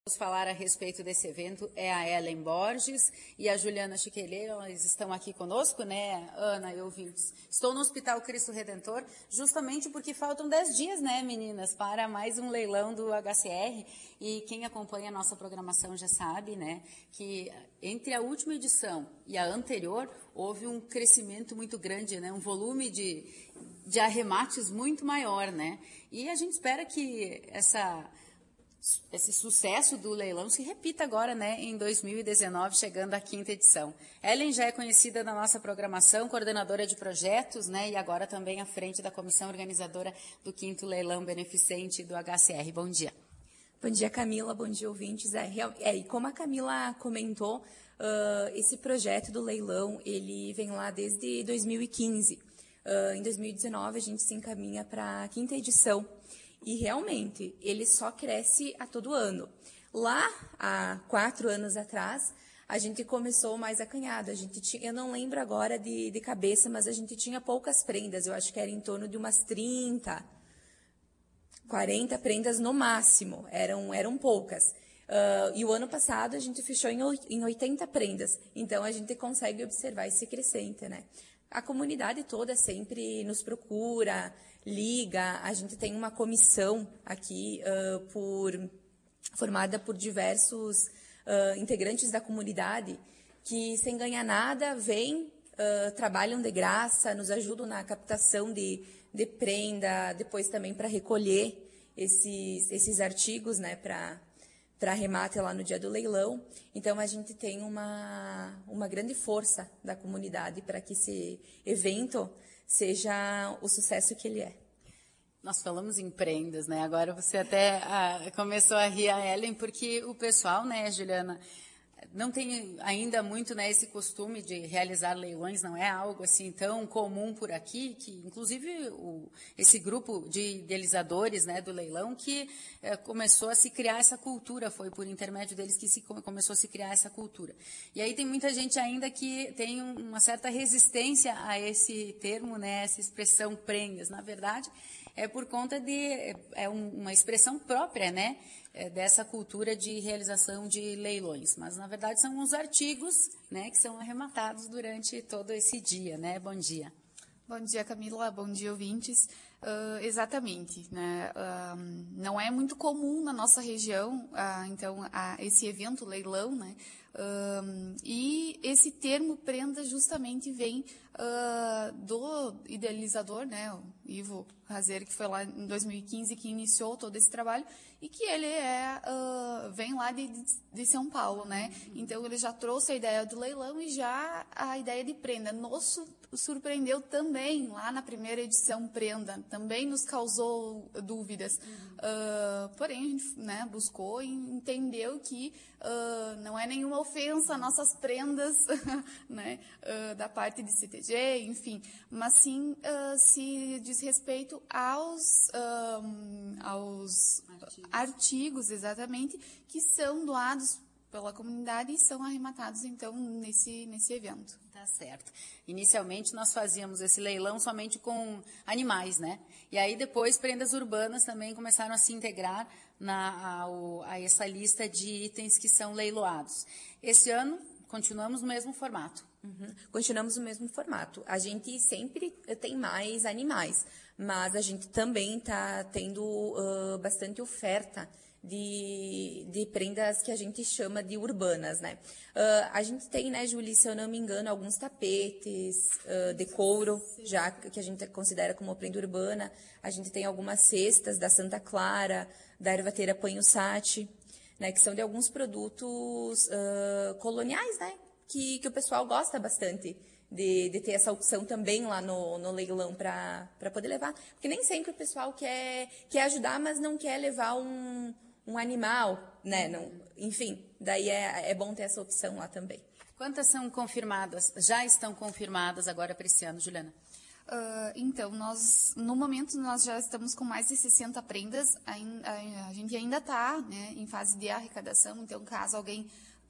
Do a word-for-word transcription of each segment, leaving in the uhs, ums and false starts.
Vamos falar a respeito desse evento é a Ellen Borges e a Juliana Chiqueleiro. Elas estão aqui conosco, né, Ana e ouvintes? Estou no Hospital Cristo Redentor justamente porque faltam dez dias, né, meninas, para mais um leilão do H C R. E quem acompanha a nossa programação já sabe, né, que entre a última edição e a anterior houve um crescimento muito grande, né, um volume de, de arremates muito maior, né? E a gente espera que essa... esse sucesso do leilão se repita agora, né, em dois mil e dezenove, chegando à quinta edição. Ellen já é conhecida da nossa programação, coordenadora de projetos, né, e agora também à frente da comissão organizadora do quinto leilão beneficente do H C R. Bom dia. Bom dia, Camila. Bom dia, ouvintes. É, é, e como a Camila comentou, uh, esse projeto do leilão, ele vem lá desde dois mil e quinze. Uh, em dois mil e dezenove, a gente se encaminha para a quinta edição. E, realmente, ele só cresce a todo ano. Lá, há quatro anos atrás, a gente começou mais acanhado. A gente tinha, eu não lembro agora de, de cabeça, mas a gente tinha poucas prendas. Eu acho que era em torno de umas trinta, quarenta prendas no máximo. Eram, eram poucas. Uh, e o ano passado, a gente fechou em, em oitenta prendas. Então, a gente consegue observar esse crescente, né? A comunidade toda sempre nos procura, liga. A gente tem uma comissão aqui uh, por, formada por diversos uh, integrantes da comunidade que, sem ganhar nada, vêm, uh, trabalham de graça, nos ajudam na captação de, de prenda, depois também para recolher esses, esses artigos, né, para... para arremate lá no dia do leilão. Então, a gente tem uma, uma grande força da comunidade para que esse evento seja o sucesso que ele é. Nós falamos em prendas, né? Agora você até ah, começou a rir, a Ellen, porque o pessoal, né, Juliana, não tem ainda muito, né, esse costume de realizar leilões, não é algo assim tão comum por aqui, que inclusive o, esse grupo de idealizadores, né, do leilão que é, começou a se criar essa cultura, foi por intermédio deles que se começou a se criar essa cultura. E aí tem muita gente ainda que tem uma certa resistência a esse termo, né, essa expressão prendas. Na verdade, é por conta de é uma expressão própria, né, é dessa cultura de realização de leilões. Mas, na verdade, são os artigos, né, que são arrematados durante todo esse dia, né? Bom dia. Bom dia, Camila. Bom dia, ouvintes. Uh, exatamente, né? Uh, não é muito comum na nossa região, uh, então, uh, esse evento leilão, né? Uh, e esse termo prenda justamente vem uh, do idealizador, né? O Ivo Razer, que foi lá em dois mil e quinze que iniciou todo esse trabalho e que ele é uh, vem lá de, de São Paulo, né? Então ele já trouxe a ideia do leilão e já a ideia de prenda. Nos surpreendeu também lá na primeira edição prenda, também nos causou dúvidas. Uhum. Uh, porém a gente, né, buscou e entendeu que uh, não é nenhuma ofensa às nossas prendas, né, uh, da parte de C T G, enfim, mas sim uh, se diz respeito aos, um, aos artigos. artigos, exatamente, que são doados pela comunidade e são arrematados, então, nesse, nesse evento. Tá certo. Inicialmente, nós fazíamos esse leilão somente com animais, né? E aí, depois, prendas urbanas também começaram a se integrar na, a, a essa lista de itens que são leiloados. Esse ano, continuamos no mesmo formato. Uhum. Continuamos no mesmo formato. A gente sempre tem mais animais, mas a gente também está tendo uh, bastante oferta de, de prendas que a gente chama de urbanas, né? Uh, a gente tem, né, Julie, se eu não me engano, alguns tapetes uh, de couro, já que a gente considera como prenda urbana. A gente tem algumas cestas da Santa Clara, da ervateira Panhussati, né, que são de alguns produtos uh, coloniais, né, que, que o pessoal gosta bastante de, de ter essa opção também lá no, no leilão para poder levar. Porque nem sempre o pessoal quer, quer ajudar, mas não quer levar um, um animal, né? Não, enfim, daí é, é bom ter essa opção lá também. Quantas são confirmadas, já estão confirmadas agora para esse ano, Juliana? Uh, então, nós, no momento, nós já estamos com mais de sessenta prendas, a, a, a gente ainda está, né, em fase de arrecadação, então, caso alguém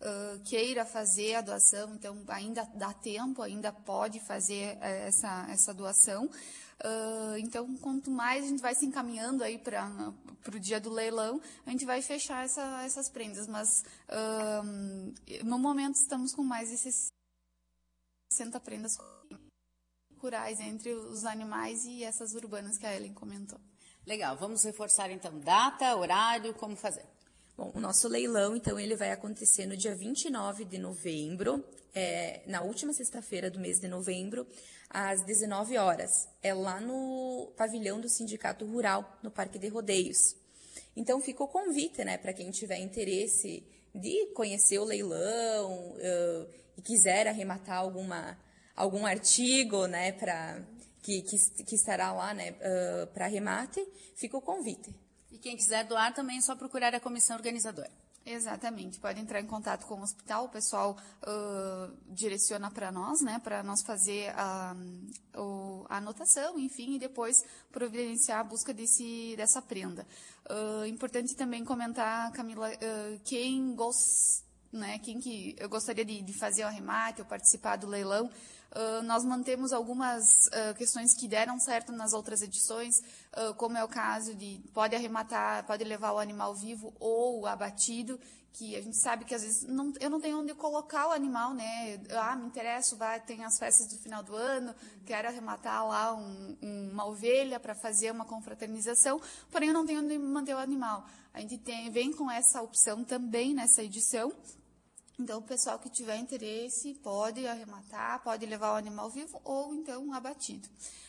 uh, queira fazer a doação, então ainda dá tempo, ainda pode fazer essa, essa doação. Uh, então, quanto mais a gente vai se encaminhando aí para o dia do leilão, a gente vai fechar essa, essas prendas. Mas, uh, no momento, estamos com mais de sessenta prendas rurais entre os animais e essas urbanas que a Ellen comentou. Legal. Vamos reforçar, então, data, horário, como fazer? Bom, o nosso leilão, então, ele vai acontecer no dia vinte e nove de novembro, é, na última sexta-feira do mês de novembro, às dezenove horas. É lá no pavilhão do Sindicato Rural, no Parque de Rodeios. Então, fica o convite, né, para quem tiver interesse de conhecer o leilão uh, e quiser arrematar alguma, algum artigo, né, pra, que, que, que estará lá, né, uh, para arremate, fica o convite. E quem quiser doar também é só procurar a comissão organizadora. Exatamente, pode entrar em contato com o hospital, o pessoal uh, direciona para nós, né, para nós fazer a, a anotação, enfim, e depois providenciar a busca desse, dessa prenda. Uh, importante também comentar, Camila, uh, quem gosta, né, quem que eu gostaria de, de fazer o arremate ou participar do leilão. Uh, nós mantemos algumas uh, questões que deram certo nas outras edições, uh, como é o caso de pode arrematar, pode levar o animal vivo ou abatido, que a gente sabe que às vezes não, eu não tenho onde colocar o animal, né? Ah, me interesso, vai, tem as festas do final do ano, quero arrematar lá um, uma ovelha para fazer uma confraternização, porém eu não tenho onde manter o animal. A gente tem, vem com essa opção também nessa edição. Então, o pessoal que tiver interesse pode arrematar, pode levar o animal vivo ou, então, abatido.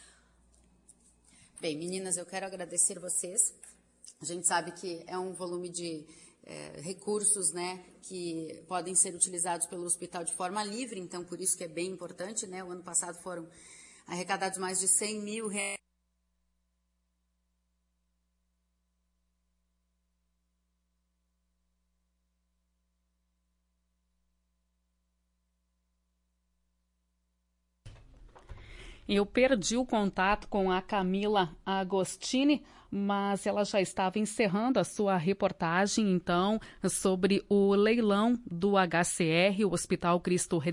Bem, meninas, eu quero agradecer vocês. A gente sabe que é um volume de é, recursos, né, que podem ser utilizados pelo hospital de forma livre, então, por isso que é bem importante, né? O ano passado foram arrecadados mais de cem mil reais. Eu perdi o contato com a Camila Agostini, mas ela já estava encerrando a sua reportagem, então, sobre o leilão do H C R, o Hospital Cristo Redentor.